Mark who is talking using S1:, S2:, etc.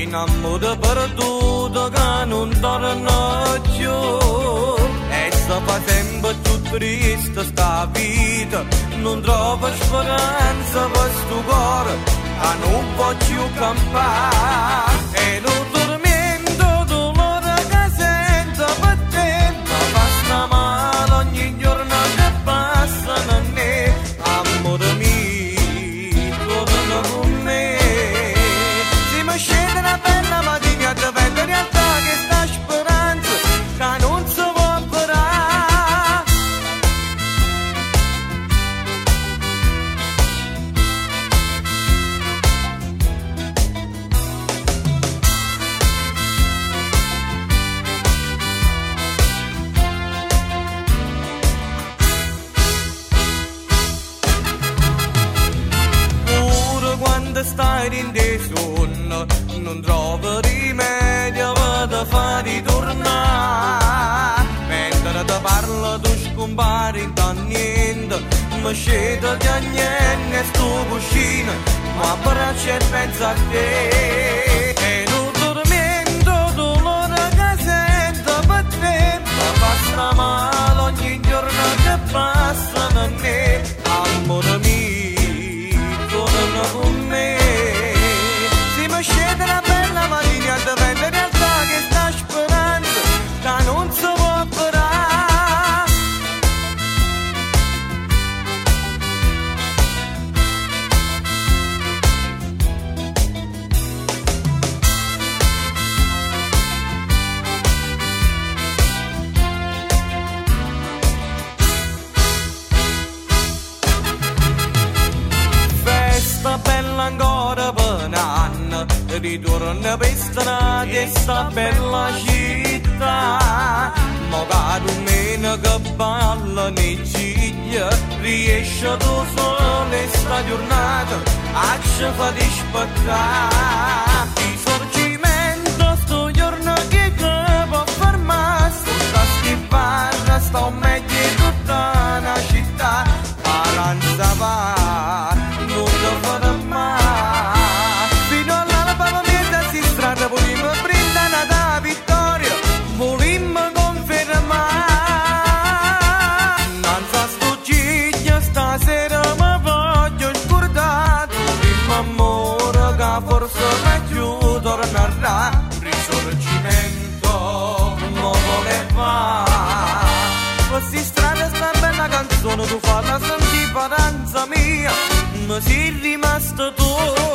S1: un amore perduto che non torna più. E se fa sempre più triste sta vita, non trova speranza per sto cuore che non può più campare. E non tormento dolore che sento per te, ma fa sta male ogni giorno che passa non è. Amore mio, torna con me. Se mi scende una bella mattina ti vedo in realtà che sta speranza che non si può avverare. Pure quando stai in dei sonno non trovo rimedio per fare tornare. Mentre ti parlo tu scompari da niente, mi scendo di niente sto cuscino, ma abbraccio e penso a te. E non tormento dolore che sento per te, ma fa sta male ogni giorno che passa non è. Amore mio, torna con me. Se mi scende una bella mattina ti vedo in realtà che sta speranza che non si può avverare. Festa bella ancora per un anno, ritorno per strada e sta bella città. Ma che domenica balla nei ciglia, riesce tu sole sta giornata a ci fa dispettare. Risorgimento sto giorno che può fermare, sta schifata, sto meglio in tutta la città. Paranza va, non ti farà mai. Fino all'alba mia si strada volimmo brindare da vittoria, volimmo confermare. Non sa sto ciglia stasera mi voglio scordare, primo amore che forse meglio tornerà. Risorgimento non voleva. Questa strada sta bella canzone tu falla sentire paranza mia, mi sei rimasto tu.